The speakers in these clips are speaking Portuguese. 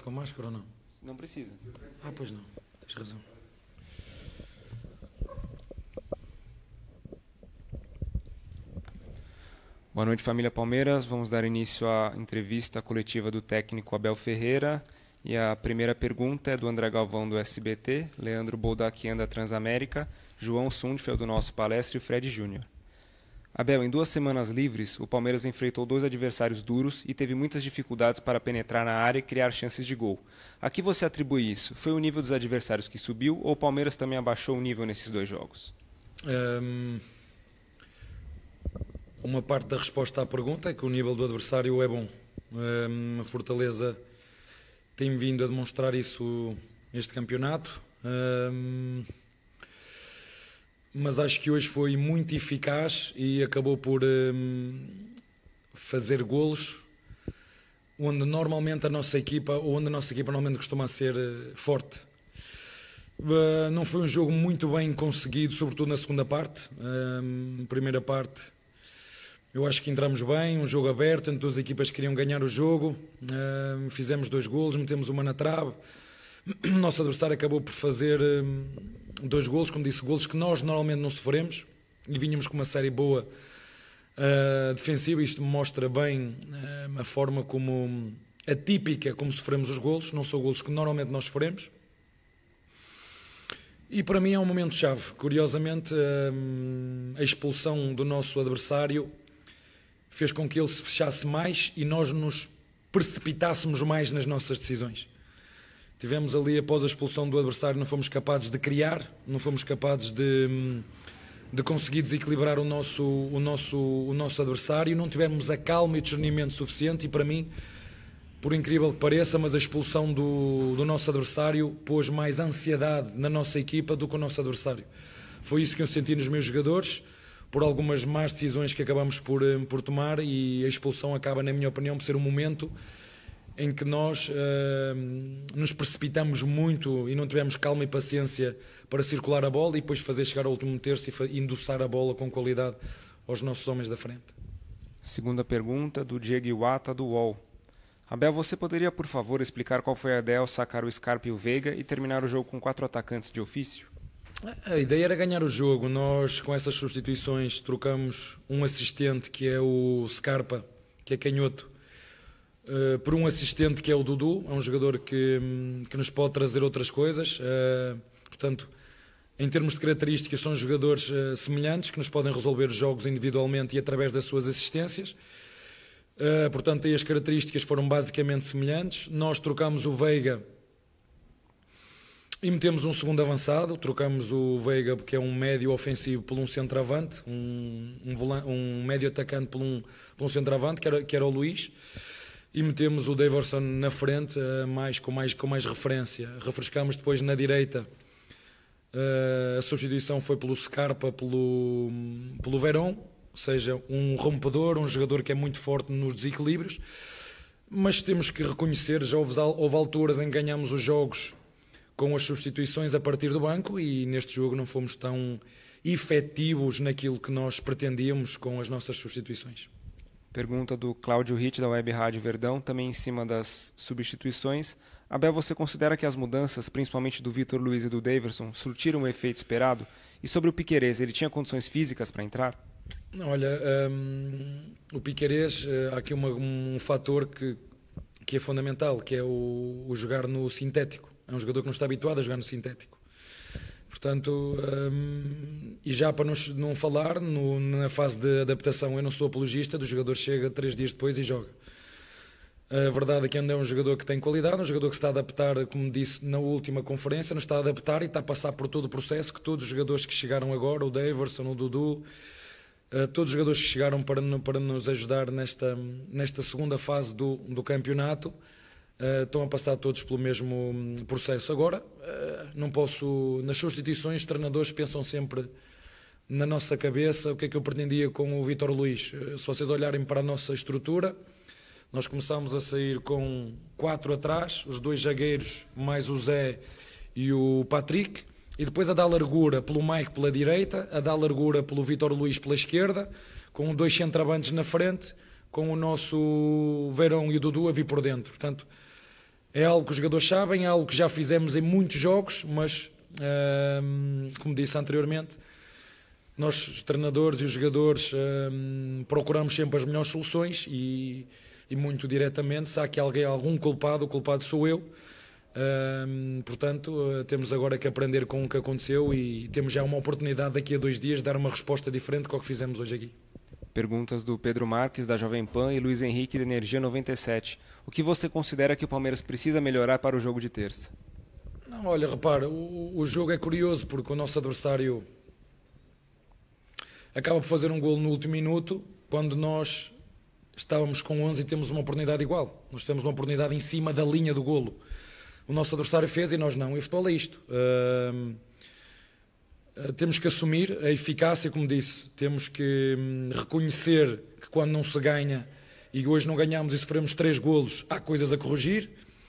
com máscara ou não? Não precisa. Ah, pois não. Tens razão. Boa noite, família Palmeiras. Vamos dar início à entrevista coletiva do técnico Abel Ferreira. E a primeira pergunta é do André Galvão, do SBT, Leandro Boldaquian, da Transamérica, João Sundfeld, do Nosso Palestra, e Fred Júnior. Abel, em 2 semanas livres, o Palmeiras enfrentou 2 adversários duros e teve muitas dificuldades para penetrar na área e criar chances de gol. A que você atribui isso? Foi o nível dos adversários que subiu ou o Palmeiras também abaixou o nível nesses 2 jogos? Uma parte da resposta à pergunta é que o nível do adversário é bom. A Fortaleza tem vindo a demonstrar isso neste campeonato, mas acho que hoje foi muito eficaz e acabou por fazer golos onde normalmente a nossa equipa normalmente costuma ser forte. Não foi um jogo muito bem conseguido, sobretudo na segunda parte. Primeira parte, eu acho que entramos bem, um jogo aberto, entre 2 equipas que queriam ganhar o jogo, fizemos 2 golos, metemos uma na trave. O nosso adversário acabou por fazer 2 golos, como disse, golos que nós normalmente não sofremos, e vínhamos com uma série boa defensiva. Isto mostra bem a forma como atípica como sofremos os golos, não são golos que normalmente nós sofremos. E para mim é um momento-chave. Curiosamente, a expulsão do nosso adversário fez com que ele se fechasse mais e nós nos precipitássemos mais nas nossas decisões. Tivemos ali, após a expulsão do adversário, não fomos capazes de criar, não fomos capazes de conseguir desequilibrar o nosso adversário, não tivemos a calma e o discernimento suficiente. E para mim, por incrível que pareça, mas a expulsão do nosso adversário pôs mais ansiedade na nossa equipa do que o nosso adversário. Foi isso que eu senti nos meus jogadores, por algumas más decisões que acabamos por tomar, e a expulsão acaba, na minha opinião, por ser um momento em que nós nos precipitamos muito e não tivemos calma e paciência para circular a bola e depois fazer chegar ao último terço e endossar a bola com qualidade aos nossos homens da frente. Segunda pergunta, do Diego Iwata, do UOL. Abel, você poderia, por favor, explicar qual foi a ideia ao sacar o Scarpa e o Veiga e terminar o jogo com 4 atacantes de ofício? A ideia era ganhar o jogo. Nós, com essas substituições, trocamos um assistente, que é o Scarpa, que é canhoto, por um assistente que é o Dudu. É um jogador que nos pode trazer outras coisas. Portanto, em termos de características, são jogadores semelhantes, que nos podem resolver os jogos individualmente e através das suas assistências. Portanto, aí as características foram basicamente semelhantes. Nós trocamos o Veiga e metemos um segundo avançado. Trocamos o Veiga, que é um médio ofensivo, por um centroavante, um médio atacante por um centroavante, que era o Luís, e metemos o Daverson na frente, com mais referência. Refrescamos depois na direita. A substituição foi pelo Scarpa, pelo Verón, ou seja, um rompedor, um jogador que é muito forte nos desequilíbrios, mas temos que reconhecer, já houve alturas em que ganhamos os jogos com as substituições a partir do banco, e neste jogo não fomos tão efetivos naquilo que nós pretendíamos com as nossas substituições. Pergunta do Cláudio Ritt, da Web Rádio Verdão, também em cima das substituições. Abel, você considera que as mudanças, principalmente do Vitor Luiz e do Daverson, surtiram o efeito esperado? E sobre o Piquerez, ele tinha condições físicas para entrar? Olha, o Piquerez, há aqui um fator que é fundamental, que é o jogar no sintético. É um jogador que não está habituado a jogar no sintético. Portanto, e já para não falar, na fase de adaptação, eu não sou apologista do jogador chega 3 dias depois e joga. A verdade é que ainda é um jogador que tem qualidade, um jogador que se está a adaptar, como disse na última conferência, nos está a adaptar e está a passar por todo o processo que todos os jogadores que chegaram agora, o Daverson, o Dudu, todos os jogadores que chegaram para nos ajudar nesta segunda fase do campeonato, estão a passar todos pelo mesmo processo. Agora, não posso, nas substituições, os treinadores pensam sempre na nossa cabeça o que é que eu pretendia com o Vítor Luís. Se vocês olharem para a nossa estrutura, nós começámos a sair com 4 atrás, os 2 zagueiros, mais o Zé e o Patrick, e depois a dar largura pelo Mike pela direita, a dar largura pelo Vítor Luís pela esquerda, com 2 centroavantes na frente, com o nosso Verón e o Dudu a vir por dentro. Portanto, É algo que os jogadores sabem, é algo que já fizemos em muitos jogos, mas, como disse anteriormente, nós, os treinadores e os jogadores, procuramos sempre as melhores soluções e muito diretamente, se há aqui algum culpado, o culpado sou eu. Portanto, temos agora que aprender com o que aconteceu e temos já uma oportunidade daqui a 2 dias de dar uma resposta diferente do que fizemos hoje aqui. Perguntas do Pedro Marques, da Jovem Pan, e Luiz Henrique, da Energia 97. O que você considera que o Palmeiras precisa melhorar para o jogo de terça? Não, olha, repara, o jogo é curioso porque o nosso adversário acaba por fazer um golo no último minuto, quando nós estávamos com 11 e temos uma oportunidade igual. Nós temos uma oportunidade em cima da linha do golo. O nosso adversário fez e nós não. E o futebol é isto. Temos que assumir a eficácia, como disse. Temos que reconhecer que quando não se ganha, e hoje não ganhamos e sofremos 3 golos, há coisas a corrigir.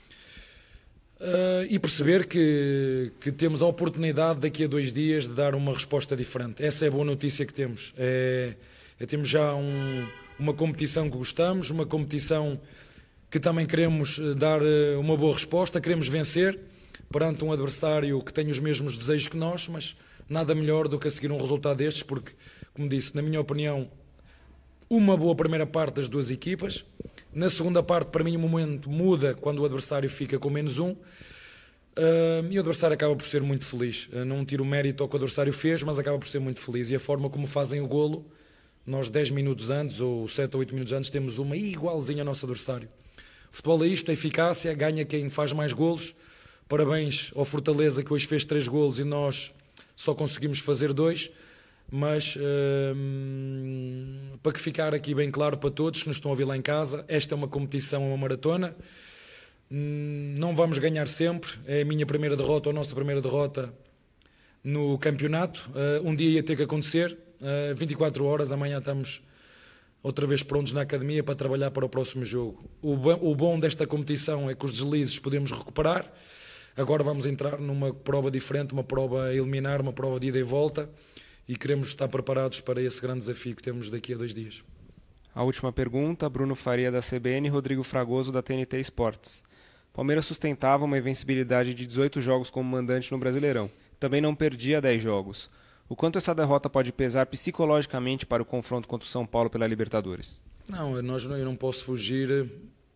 E perceber que temos a oportunidade daqui a 2 dias de dar uma resposta diferente. Essa é a boa notícia que temos. Temos já uma competição que gostamos, uma competição que também queremos dar uma boa resposta, queremos vencer perante um adversário que tem os mesmos desejos que nós, mas nada melhor do que a seguir um resultado destes, porque, como disse, na minha opinião, uma boa primeira parte das 2 equipas. Na segunda parte, para mim, o momento muda quando o adversário fica com -1, e o adversário acaba por ser muito feliz. Não tiro o mérito ao que o adversário fez, mas acaba por ser muito feliz. E a forma como fazem o golo, nós 10 minutos antes, ou 7 ou 8 minutos antes, temos uma igualzinha ao nosso adversário. O futebol é isto, é eficácia, ganha quem faz mais golos. Parabéns ao Fortaleza, que hoje fez 3 golos e nós só conseguimos fazer 2, mas para que ficar aqui bem claro para todos que nos estão a ouvir lá em casa, esta é uma competição, é uma maratona, não vamos ganhar sempre, é a minha primeira derrota ou a nossa primeira derrota no campeonato, um dia ia ter que acontecer, 24 horas, amanhã estamos outra vez prontos na academia para trabalhar para o próximo jogo. O bom desta competição é que os deslizes podemos recuperar. Agora vamos entrar numa prova diferente, uma prova a eliminar, uma prova de ida e volta, e queremos estar preparados para esse grande desafio que temos daqui a 2 dias. A última pergunta, Bruno Faria, da CBN, e Rodrigo Fragoso, da TNT Esportes. Palmeiras sustentava uma invencibilidade de 18 jogos como mandante no Brasileirão. Também não perdia 10 jogos. O quanto essa derrota pode pesar psicologicamente para o confronto contra o São Paulo pela Libertadores? Não, eu não posso fugir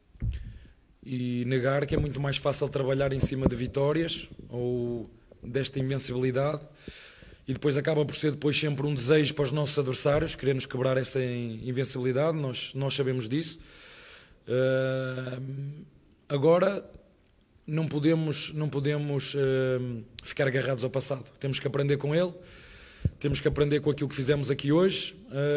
e negar que é muito mais fácil trabalhar em cima de vitórias ou desta invencibilidade, e depois acaba por ser sempre um desejo para os nossos adversários querermos quebrar essa invencibilidade, nós sabemos disso. Agora não podemos ficar agarrados ao passado, temos que aprender com ele, temos que aprender com aquilo que fizemos aqui hoje,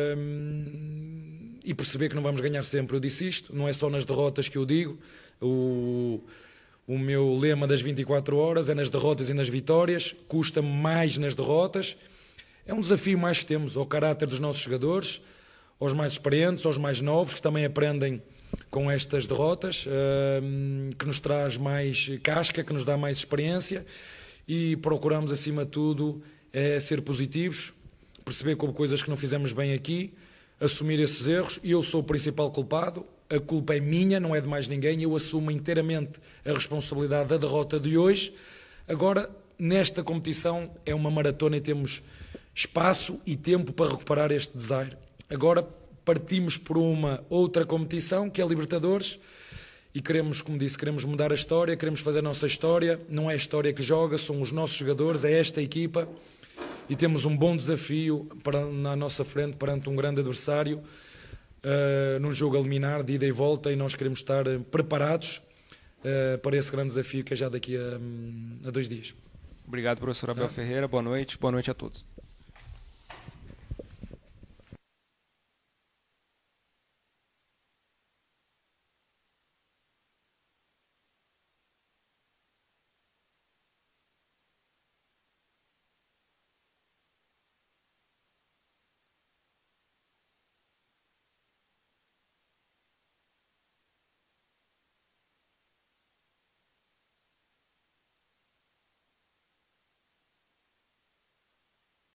e perceber que não vamos ganhar sempre. Eu disse isto, não é só nas derrotas que eu digo, o meu lema das 24 horas é nas derrotas e nas vitórias, custa-me mais nas derrotas, é um desafio mais que temos ao caráter dos nossos jogadores, aos mais experientes, aos mais novos, que também aprendem com estas derrotas, que nos traz mais casca, que nos dá mais experiência, e procuramos acima de tudo ser positivos, perceber como coisas que não fizemos bem aqui, assumir esses erros, e eu sou o principal culpado, a culpa é minha, não é de mais ninguém, eu assumo inteiramente a responsabilidade da derrota de hoje. Agora, nesta competição é uma maratona e temos espaço e tempo para recuperar este desaire. Agora partimos por uma outra competição, que é a Libertadores, e queremos, como disse, queremos mudar a história, queremos fazer a nossa história, não é a história que joga, são os nossos jogadores, é esta equipa, e temos um bom desafio na nossa frente perante um grande adversário, num jogo a eliminar de ida e volta, e nós queremos estar preparados para esse grande desafio que é já daqui a 2 dias. Obrigado, professor Abel Ferreira. Boa noite a todos.